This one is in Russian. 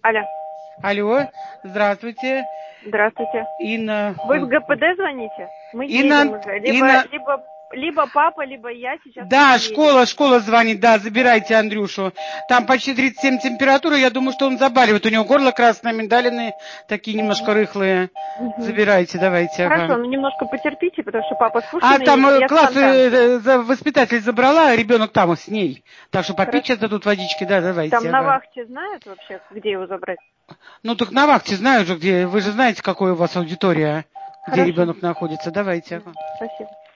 Алло. Алло, здравствуйте. Здравствуйте. Инна. Вы в ГПД звоните? Мы Инна, едем уже. Инна... Либо папа, либо я сейчас. Да, школа звонит, да, забирайте Андрюшу. Там почти 37 температура, я думаю, что он заболеет. У него горло красное, миндалины такие немножко рыхлые. Забирайте, давайте. Хорошо, Ага. ну немножко потерпите, потому что папа с А Пушкиной там едет, я с класс Фонтанки. воспитатель забрала, а ребенок там с ней. Так что попить Хорошо. сейчас дадут водички, да, давайте. Там на Ага. вахте знают вообще, где его забрать? Ну так на вахте знаю же, где. Вы же знаете, какая у вас аудитория, где Хорошо. ребенок находится. Давайте. Ага. Спасибо.